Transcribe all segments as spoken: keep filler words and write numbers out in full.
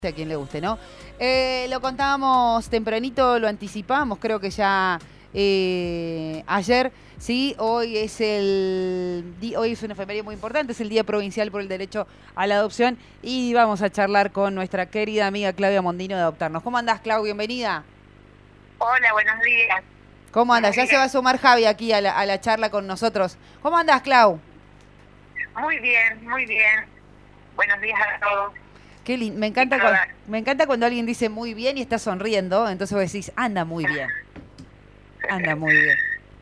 A quien le guste, ¿no? Eh, lo contábamos tempranito, lo anticipamos, creo que ya eh, ayer, sí, hoy es el hoy es una efeméride muy importante, es el Día Provincial por el Derecho a la Adopción y vamos a charlar con nuestra querida amiga Claudia Mondino de Adoptarnos. ¿Cómo andás, Clau? Bienvenida. Hola, buenos días. ¿Cómo andás? Ya se va a sumar Javi aquí a la, a la charla con nosotros. ¿Cómo andás, Clau? Muy bien, muy bien. Buenos días a todos. Qué lindo. Me encanta, cuando, me encanta cuando alguien dice muy bien y está sonriendo, entonces vos decís, anda muy bien. Anda muy bien.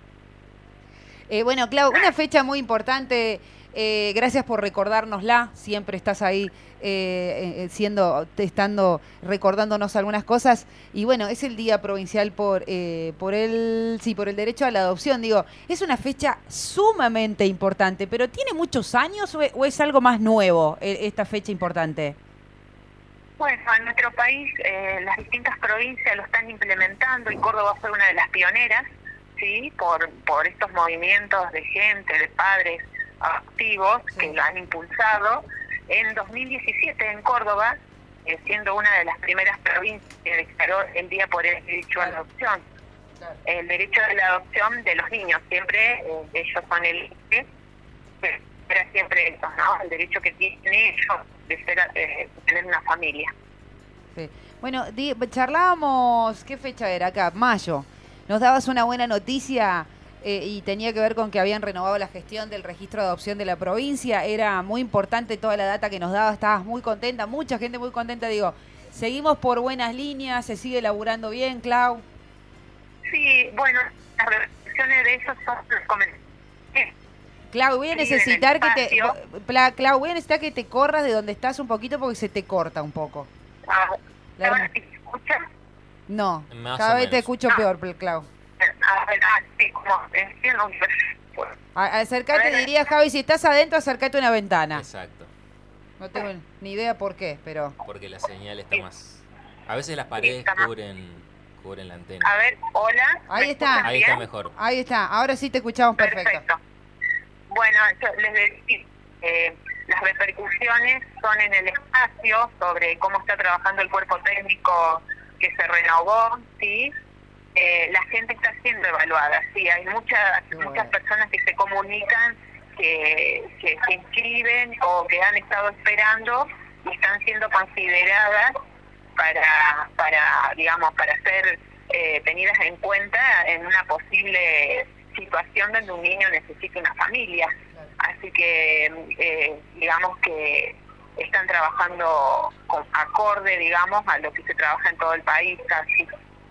Eh, bueno, Clau, una fecha muy importante, eh, gracias por recordárnosla, siempre estás ahí eh, eh, siendo, estando, recordándonos algunas cosas, y bueno, es el Día Provincial por, eh, por el, sí, por el derecho a la adopción, digo, es una fecha sumamente importante, pero ¿tiene muchos años o es, o es algo más nuevo eh, esta fecha importante? Bueno, en nuestro país eh, las distintas provincias lo están implementando y Córdoba fue una de las pioneras, sí, por por estos movimientos de gente, de padres activos que lo han impulsado. En dos mil diecisiete en Córdoba, eh, siendo una de las primeras provincias que declaró el Día por el Derecho a la Adopción. El derecho a la adopción de los niños, siempre eh, ellos son el era siempre eso, ¿no? El derecho que tienen ellos de ser, eh, tener una familia. Sí. Bueno, di, charlábamos, ¿qué fecha era acá? Mayo. Nos dabas una buena noticia eh, y tenía que ver con que habían renovado la gestión del registro de adopción de la provincia. Era muy importante toda la data que nos daba, estabas muy contenta, mucha gente muy contenta. Digo, seguimos por buenas líneas, se sigue laburando bien, Clau. Sí, bueno, las reflexiones de ellos son los comentarios. Clau, voy a necesitar que te Clau, voy a necesitar que te corras de donde estás un poquito porque se te corta un poco. Ah, ¿ahora te escuchas? No, Más cada vez menos. te escucho Ah. peor, Clau. A ver, ah, sí, como entiendo. A- Acercate, A ver. diría Javi, si estás adentro, acercate a una ventana. Exacto, No tengo ni idea por qué, pero... porque la señal está más... A veces las paredes está más- cubren, cubren la antena. A ver, hola. Ahí ¿me está. escuchan Ahí está bien? mejor. Ahí está, ahora sí te escuchamos perfecto. Perfecto. Bueno, yo les decía, eh, las repercusiones son en el espacio sobre cómo está trabajando el cuerpo técnico que se renovó, ¿sí? Eh, la gente está siendo evaluada, sí, hay muchas Bueno. muchas personas que se comunican, que, que se inscriben o que han estado esperando y están siendo consideradas para, para digamos, para ser eh, tenidas en cuenta en una posible situación donde un niño necesite una familia. Así que, eh, digamos que están trabajando con acorde, digamos, a lo que se trabaja en todo el país casi.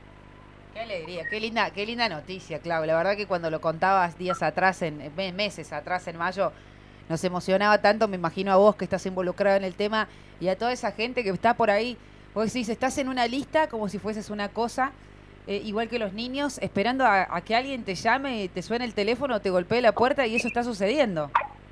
Qué alegría, qué linda, qué linda noticia, Clau. La verdad que cuando lo contabas días atrás, en meses atrás, en mayo, nos emocionaba tanto. Me imagino a vos que estás involucrada en el tema y a toda esa gente que está por ahí. Vos decís, estás en una lista como si fueses una cosa, eh, igual que los niños, esperando a, a que alguien te llame, te suene el teléfono, te golpee la puerta y eso está sucediendo.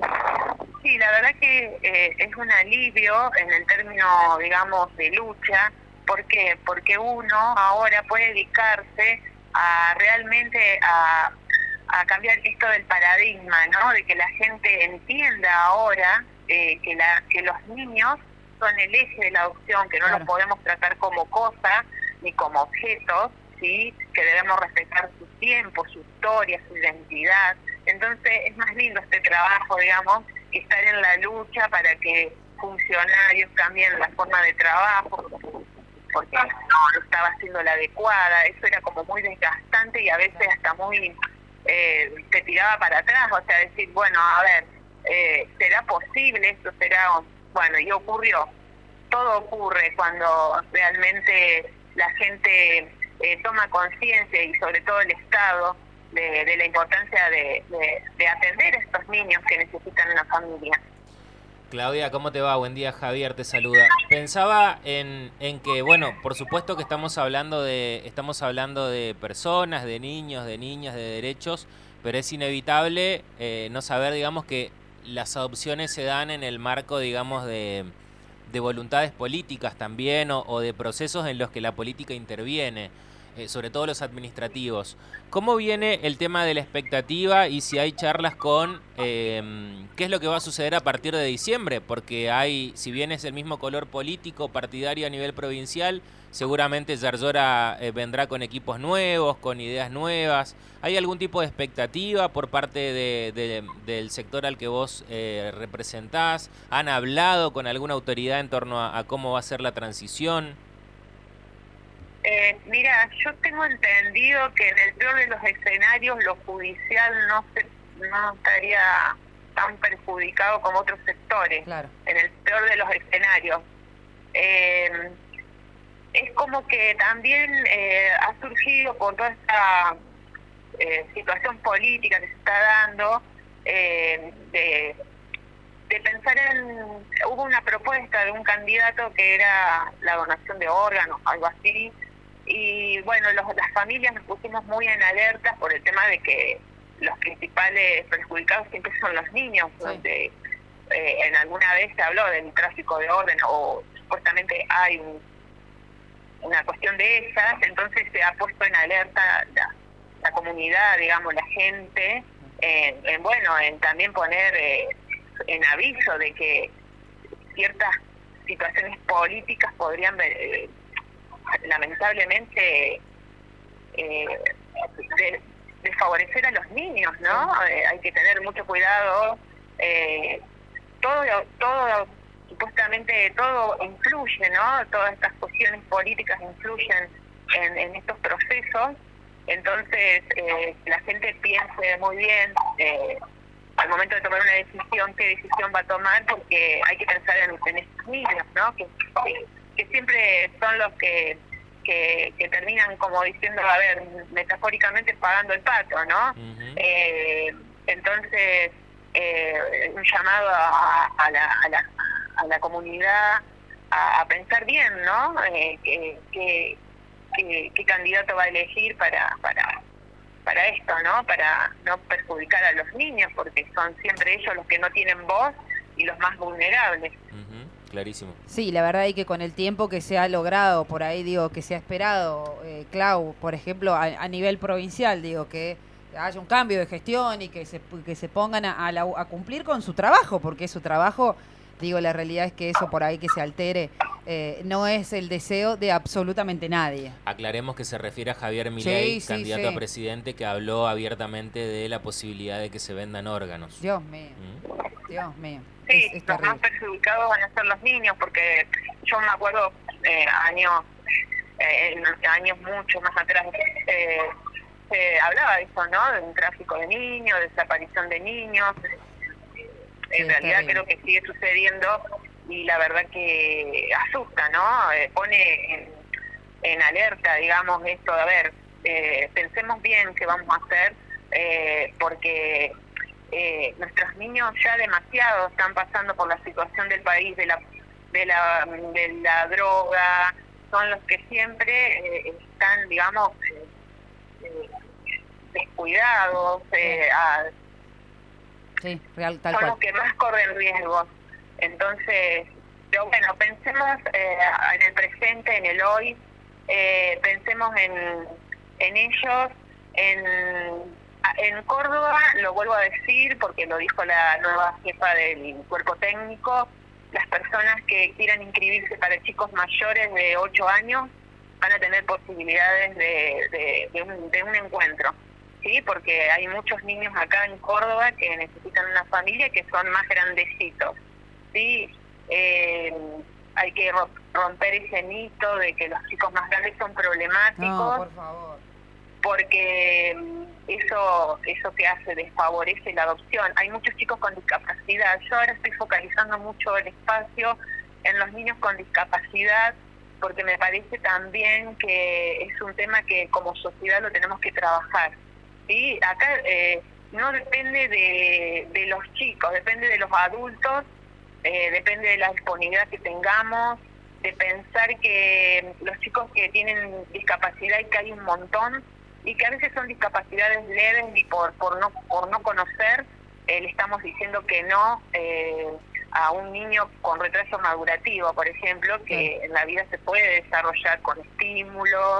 Sí, la verdad que eh, es un alivio en el término, digamos, de lucha. ¿Por qué? Porque uno ahora puede dedicarse a realmente a, a cambiar esto del paradigma, ¿no? De que la gente entienda ahora eh, que, la, que los niños son el eje de la adopción, que no Claro. los podemos tratar como cosas ni como objetos, ¿sí? Que debemos respetar su tiempo, su historia, su identidad. Entonces es más lindo este trabajo, digamos, que estar en la lucha para que funcionarios cambien la forma de trabajo, porque no, no estaba siendo la adecuada. Eso era como muy desgastante y a veces hasta muy eh, te tiraba para atrás, o sea, decir, bueno, a ver, eh, ¿será posible esto? ¿Será? Bueno, y ocurrió. Todo ocurre cuando realmente la gente eh, toma conciencia y sobre todo el Estado de, de la importancia de, de, de atender a estos niños que necesitan una familia. Claudia, ¿cómo te va? Buen día, Javier te saluda. Pensaba en, en que, bueno, por supuesto que estamos hablando de estamos hablando de personas, de niños, de niñas, de derechos, pero es inevitable eh, no saber, digamos, que las adopciones se dan en el marco, digamos, de, de voluntades políticas también o, o de procesos en los que la política interviene. eh, sobre todo los administrativos. ¿Cómo viene el tema de la expectativa y si hay charlas con eh, qué es lo que va a suceder a partir de diciembre? Porque hay, si bien es el mismo color político, partidario a nivel provincial, seguramente Zarzora eh, vendrá con equipos nuevos, con ideas nuevas. ¿Hay algún tipo de expectativa por parte de, de, del sector al que vos eh, representás? ¿Han hablado con alguna autoridad en torno a, a cómo va a ser la transición? Eh, mira, yo tengo entendido que en el peor de los escenarios lo judicial no se, no estaría tan perjudicado como otros sectores. Claro. En el peor de los escenarios. Eh, es como que también eh, ha surgido por toda esta eh, situación política que se está dando, eh, de, de pensar en... Hubo una propuesta de un candidato que era la donación de órganos, algo así, y bueno, los, las familias nos pusimos muy en alerta por el tema de que los principales perjudicados siempre son los niños, sí. Donde eh, en alguna vez se habló del tráfico de órganos o supuestamente hay un, una cuestión de esas, entonces se ha puesto en alerta la, la comunidad, digamos, la gente, en, en bueno, en también poner eh, en aviso de que ciertas situaciones políticas podrían eh, lamentablemente eh, de, desfavorecer a los niños, ¿no? Eh, hay que tener mucho cuidado. Eh, todo, todo, supuestamente todo influye, ¿no? Todas estas cuestiones políticas influyen en, en estos procesos. Entonces, eh, la gente piense muy bien eh, al momento de tomar una decisión, qué decisión va a tomar, porque hay que pensar en, en estos niños, ¿no? Que, que, que siempre son los que, que que terminan como diciendo, a ver, metafóricamente pagando el pato, ¿no? Uh-huh. eh, entonces, eh, un llamado a, a, la, a, la, a la comunidad a, a pensar bien, ¿no? Eh, que, que, que, qué candidato va a elegir para, para, para esto, ¿no? Para no perjudicar a los niños, porque son siempre ellos los que no tienen voz y los más vulnerables. Uh-huh. Clarísimo. Sí, la verdad es que con el tiempo que se ha logrado, por ahí digo, que se ha esperado, eh, Clau, por ejemplo, a, a nivel provincial, digo, que haya un cambio de gestión y que se, que se pongan a, a, la, a cumplir con su trabajo, porque es su trabajo, digo, la realidad es que eso por ahí que se altere eh, no es el deseo de absolutamente nadie. Aclaremos que se refiere a Javier Milei, sí, candidato sí, sí. a presidente, que habló abiertamente de la posibilidad de que se vendan órganos. Dios mío, ¿Mm? Dios mío. Sí, es, es los más perjudicados van a ser los niños, porque yo me acuerdo eh, años, eh, en años mucho más atrás, eh, se hablaba de eso, ¿no? De un tráfico de niños, desaparición de niños. En sí, realidad creo que sigue sucediendo y la verdad que asusta, ¿no? Eh, pone en, en alerta, digamos, esto de, a ver, eh, pensemos bien qué vamos a hacer, eh, porque eh, nuestros niños ya demasiado están pasando por la situación del país, de la de la, de la droga, son los que siempre eh, están, digamos, eh, eh, descuidados, eh, a, sí, real, tal son cual. los que más corren riesgos. Entonces, pero bueno, pensemos eh, en el presente, en el hoy, eh, pensemos en, en ellos, en, en Córdoba, lo vuelvo a decir porque lo dijo la nueva jefa del cuerpo técnico, las personas que quieran inscribirse para chicos mayores de ocho años van a tener posibilidades de, de, de, un, de un encuentro. Sí, porque hay muchos niños acá en Córdoba que necesitan una familia que son más grandecitos. Sí, eh, hay que romper ese mito de que los chicos más grandes son problemáticos. No, por favor. Porque eso eso que hace desfavorece la adopción. Hay muchos chicos con discapacidad. Yo ahora estoy focalizando mucho el espacio en los niños con discapacidad, porque me parece también que es un tema que como sociedad lo tenemos que trabajar. Sí, acá eh, no depende de, de los chicos, depende de los adultos, eh, depende de la disponibilidad que tengamos, de pensar que los chicos que tienen discapacidad, y que hay un montón, y que a veces son discapacidades leves y por por no por no conocer, eh, le estamos diciendo que no eh, a un niño con retraso madurativo, por ejemplo, que sí. En la vida se puede desarrollar con estímulos,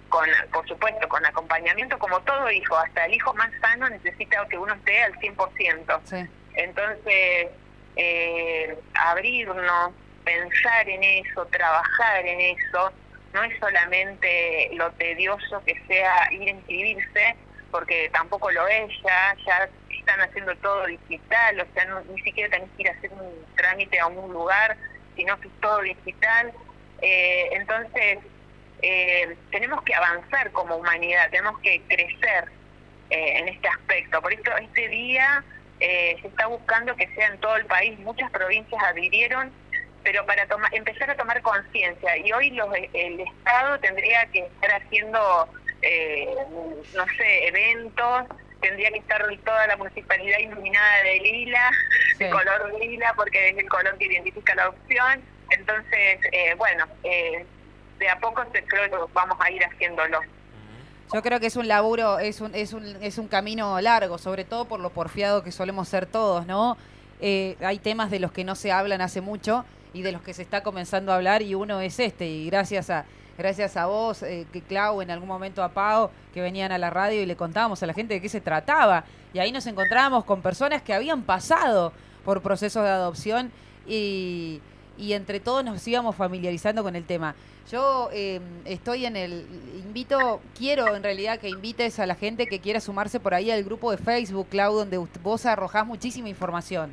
con, por supuesto, con acompañamiento, como todo hijo, hasta el hijo más sano necesita que uno esté al cien por ciento. Sí. Entonces, eh, abrirnos, pensar en eso, trabajar en eso, no es solamente lo tedioso que sea ir a inscribirse, porque tampoco lo es, ya, ya están haciendo todo digital, o sea, no, ni siquiera tenés que ir a hacer un trámite a un lugar, sino que es todo digital. Eh, entonces, eh, tenemos que avanzar como humanidad, tenemos que crecer eh, en este aspecto. Por eso este día eh, se está buscando que sea en todo el país, muchas provincias adhirieron, pero para toma, empezar a tomar conciencia. Y hoy los, el Estado tendría que estar haciendo, eh, no sé, eventos, tendría que estar toda la municipalidad iluminada de lila, sí. de color lila, porque es el color que identifica la opción. Entonces, eh, bueno, eh, de a poco se, creo que vamos a ir haciéndolo. Yo creo que es un laburo, es un, es un, es un camino largo, sobre todo por lo porfiado que solemos ser todos, ¿no? Eh, hay temas de los que no se hablan hace mucho y de los que se está comenzando a hablar, y uno es este, y gracias a gracias a vos, eh, que Clau, en algún momento a Pau, que venían a la radio y le contábamos a la gente de qué se trataba, y ahí nos encontrábamos con personas que habían pasado por procesos de adopción y, y entre todos nos íbamos familiarizando con el tema. Yo eh, estoy en el, invito, quiero en realidad que invites a la gente que quiera sumarse por ahí al grupo de Facebook, Clau, donde vos arrojás muchísima información.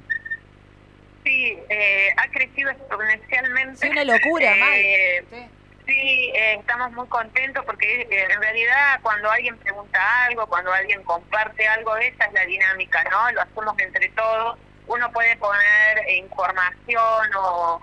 Sí, eh, ha crecido exponencialmente. Sí, una locura, eh, mal. Sí, sí eh, estamos muy contentos porque eh, en realidad cuando alguien pregunta algo, cuando alguien comparte algo, esa es la dinámica, ¿no? Lo hacemos entre todos. Uno puede poner información o,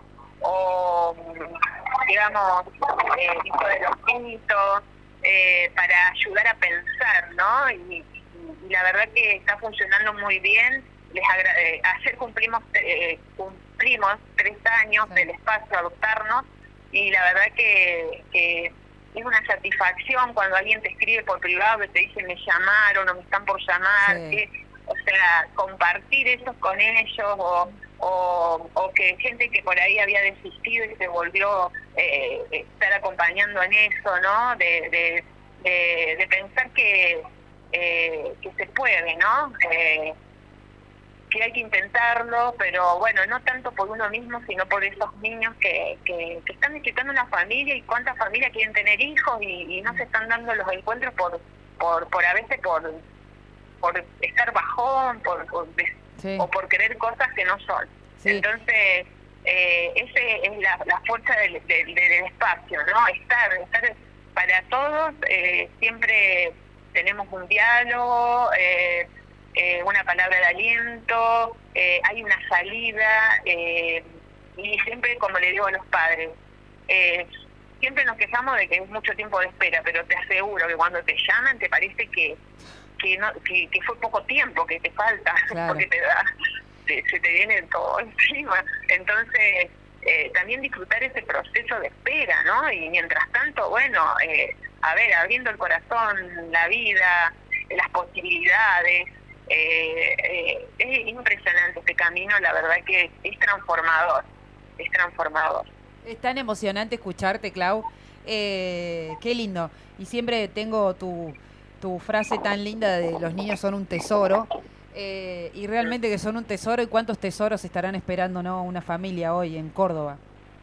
o digamos, eh, hijo de los mitos, eh, para ayudar a pensar, ¿no? Y, y la verdad que está funcionando muy bien. Les agra- eh, ayer cumplimos eh, cumplimos tres años sí. del espacio Adoptarnos, y la verdad que, que es una satisfacción cuando alguien te escribe por privado, que te dice me llamaron o me están por llamar, sí. que, o sea, compartir eso con ellos, o, o, o que gente que por ahí había desistido y se volvió eh, estar acompañando en eso, ¿no? De, de, de, de pensar que, eh, que se puede, ¿no? Eh, que hay que intentarlo, pero bueno, no tanto por uno mismo, sino por esos niños que, que, que están necesitando una familia, y cuántas familias quieren tener hijos y, y no se están dando los encuentros por por por a veces por por estar bajón, por, por sí. o por querer cosas que no son. Sí. Entonces, eh, ese es la, la fuerza del, del, del espacio, ¿no? Estar, estar para todos, eh, siempre tenemos un diálogo, eh, Eh, una palabra de aliento, eh, hay una salida, eh, y siempre, como le digo a los padres, eh, siempre nos quejamos de que es mucho tiempo de espera, pero te aseguro que cuando te llaman te parece que que, no, que, que fue poco tiempo, que te falta, claro. porque te da, te, se te viene todo encima. Entonces, eh, también disfrutar ese proceso de espera, ¿no? Y mientras tanto, bueno, eh, a ver, abriendo el corazón, la vida, las posibilidades. Eh, eh, es impresionante este camino, la verdad que es transformador, es transformador. Es tan emocionante escucharte, Clau, eh, qué lindo, y siempre tengo tu, tu frase tan linda de los niños son un tesoro, eh, y realmente que son un tesoro, y cuántos tesoros estarán esperando, ¿no? Una familia hoy en Córdoba.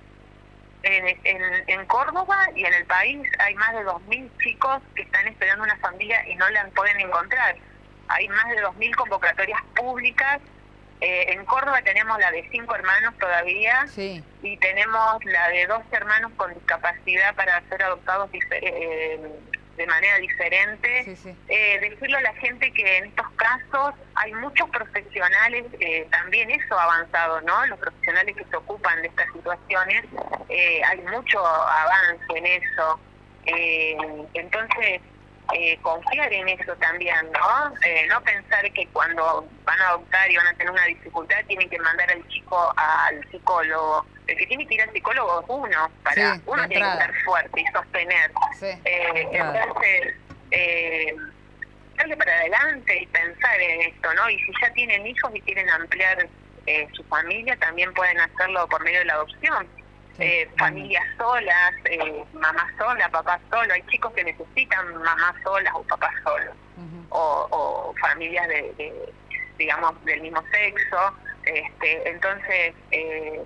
En, en, en Córdoba y en el país hay más de dos mil chicos que están esperando una familia y no la pueden encontrar. Hay más de dos mil convocatorias públicas. Eh, en Córdoba tenemos la de cinco hermanos todavía, sí. y tenemos la de dos hermanos con discapacidad para ser adoptados eh, de manera diferente. Sí, sí. Eh, decirle a la gente que en estos casos hay muchos profesionales, eh, también eso ha avanzado, ¿no? Los profesionales que se ocupan de estas situaciones, eh, hay mucho avance en eso. Eh, entonces, Eh, confiar en eso también, ¿no? Eh, no pensar que cuando van a adoptar y van a tener una dificultad tienen que mandar al chico al psicólogo. El que tiene que ir al psicólogo es uno, para sí, uno tiene que estar fuerte y sostener. Sí, eh, entonces, eh, darle para adelante y pensar en esto, ¿no? Y si ya tienen hijos y quieren ampliar eh, su familia, también pueden hacerlo por medio de la adopción. Sí, eh, familias solas, eh, mamás solas, papás solos. Hay chicos que necesitan mamás solas o papás solos, uh-huh. o, o familias de, de, digamos, del mismo sexo. Este, entonces, eh,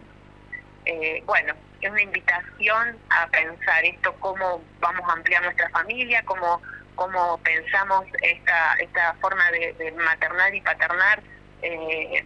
eh, bueno, es una invitación a pensar esto, cómo vamos a ampliar nuestra familia, cómo, cómo pensamos esta, esta forma de, de maternar y paternar, eh,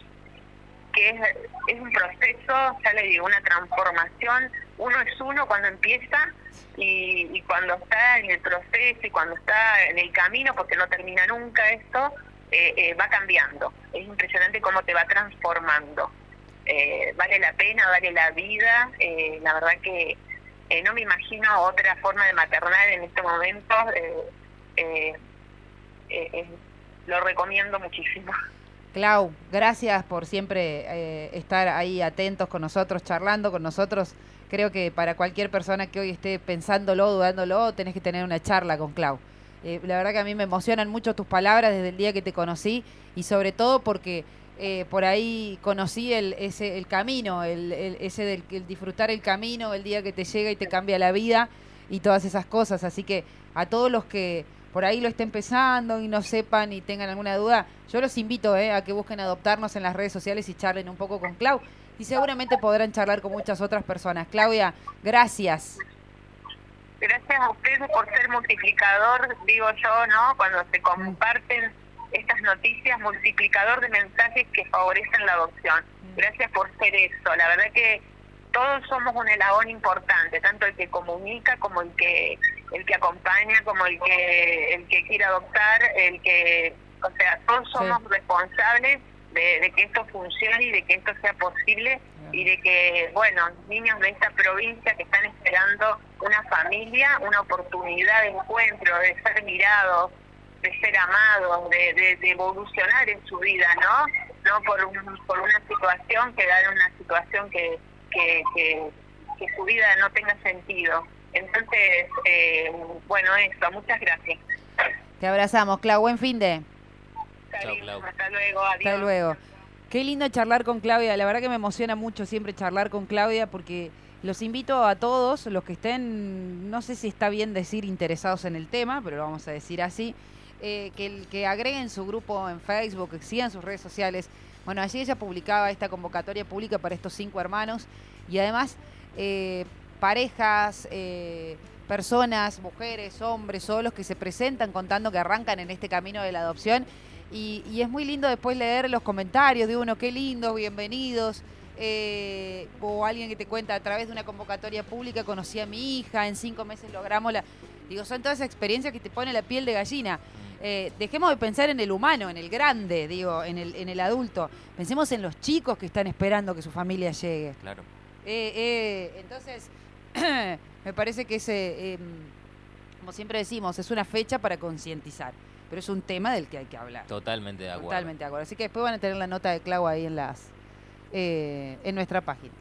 que es, es un proceso, ya le digo, una transformación. Uno es uno cuando empieza y, y cuando está en el proceso y cuando está en el camino, porque no termina nunca esto, eh, eh, va cambiando. Es impresionante cómo te va transformando. Eh, vale la pena, vale la vida. Eh, la verdad que eh, no me imagino otra forma de maternar en este momento. Eh, eh, eh, eh, lo recomiendo muchísimo. Clau, gracias por siempre eh, estar ahí atentos con nosotros, charlando con nosotros. Creo que para cualquier persona que hoy esté pensándolo, dudándolo, tenés que tener una charla con Clau. Eh, la verdad que a mí me emocionan mucho tus palabras desde el día que te conocí y sobre todo porque eh, por ahí conocí el, ese, el camino, el, el, ese del el disfrutar el camino, el día que te llega y te cambia la vida y todas esas cosas. Así que a todos los que por ahí lo estén empezando y no sepan y tengan alguna duda, yo los invito eh, a que busquen Adoptarnos en las redes sociales y charlen un poco con Clau. Y seguramente podrán charlar con muchas otras personas. Claudia, gracias. Gracias a ustedes por ser multiplicador, digo yo, ¿no? Cuando se comparten estas noticias, multiplicador de mensajes que favorecen la adopción. Gracias por ser eso. La verdad que todos somos un eslabón importante, tanto el que comunica como el que el que acompaña, como el que el que quiere adoptar, el que, o sea, todos somos sí. responsables de, de que esto funcione y de que esto sea posible y de que, bueno, niños de esta provincia que están esperando una familia, una oportunidad de encuentro, de ser mirados, de ser amados, de, de, de evolucionar en su vida, ¿no? No por un, por una situación que da una situación que Que, que, que su vida no tenga sentido. Entonces, eh, bueno, eso, muchas gracias. Te abrazamos, Clau, buen fin de. Chao, Clau. Hasta luego, adiós. Hasta luego. Qué lindo charlar con Claudia, la verdad que me emociona mucho siempre charlar con Claudia porque los invito a todos, los que estén, no sé si está bien decir interesados en el tema, pero lo vamos a decir así, eh, que, que agreguen su grupo en Facebook, que sigan sus redes sociales. Bueno, allí ella publicaba esta convocatoria pública para estos cinco hermanos y además eh, parejas, eh, personas, mujeres, hombres, solos que se presentan contando que arrancan en este camino de la adopción y, y es muy lindo después leer los comentarios de uno, qué lindo, bienvenidos, eh, o alguien que te cuenta a través de una convocatoria pública conocí a mi hija, en cinco meses logramos la... Digo, son todas esas experiencias que te ponen la piel de gallina. Eh, dejemos de pensar en el humano, en el grande, digo, en el, en el adulto. Pensemos en los chicos que están esperando que su familia llegue. Claro. Eh, eh, entonces, me parece que ese, eh, como siempre decimos, es una fecha para concientizar, pero es un tema del que hay que hablar. Totalmente de acuerdo. Totalmente de acuerdo. Así que después van a tener la nota de Clau ahí en las, eh, en nuestra página.